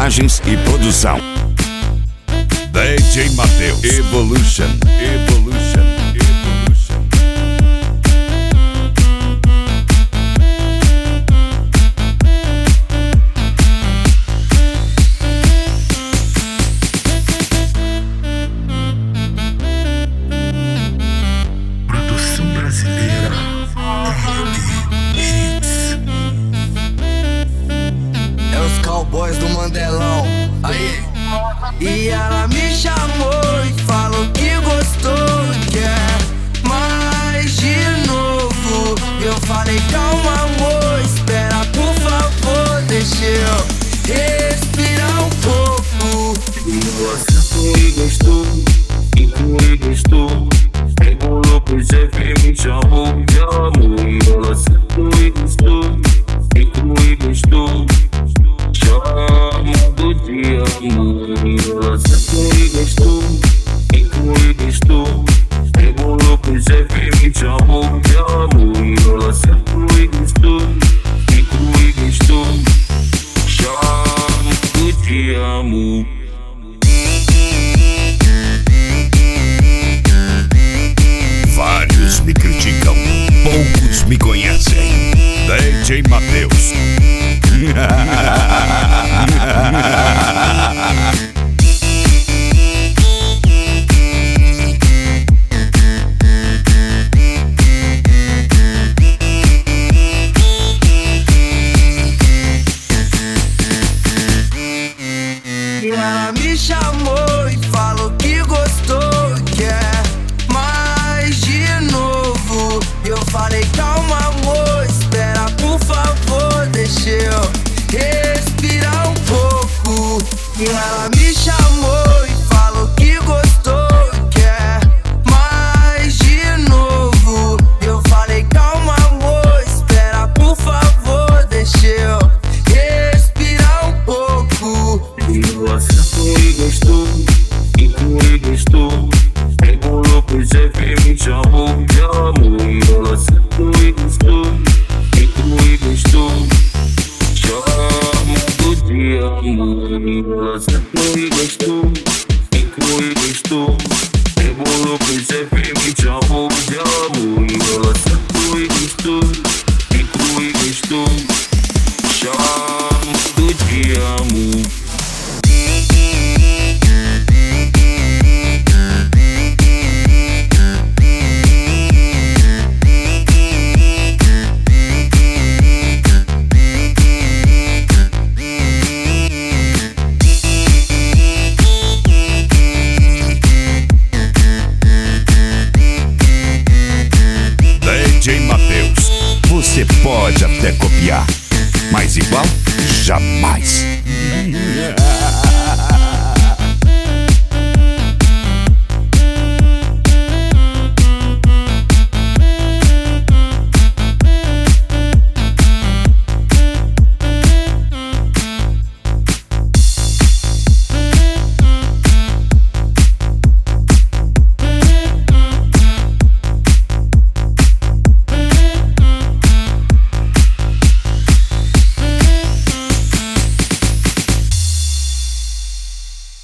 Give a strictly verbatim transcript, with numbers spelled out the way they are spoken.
Mensagens e produção D J Matheus. Evolution, Evolution, Evolution. Produção brasileira. Hits. É os cowboys do Mandelão. Aí. E ela me chamou e falou que gostou, quer mais de novo. Eu falei, calma amor, espera por favor, deixa eu respirar um pouco. E você foi gostou, e foi gostou. Rebolou pro chefe, me chamou de amor. E você foi gostou, e foi gostou. Chamado de amor. E você foi gostou, e foi gostou. Rebolou pro chefe, me chamou de amor. E você foi gostou, e foi gostou. Chamado de amor. Vários me criticam, poucos me conhecem. D J Matheus. E ela me chamou e falou que gostou, quer mais de novo. Eu falei, calma amor, espera por favor, deixa eu respirar um pouco. E ela me chamou e falou que gostou, quer mais de novo. Eu falei, calma amor, espera por favor, deixa eu respirar um pouco. E você foi gostou, e foi gostou. Rebolou pro chefe, me chamou de amor. E você foi gostou, e foi gostou. Chamado de amor. E você foi gostou, e foi gostou. Rebolou pro chefe, me chamou de amor. E você foi gostou, e foi gostou. Chamado de amor. D J Matheus. Você pode até copiar, mas igual jamais.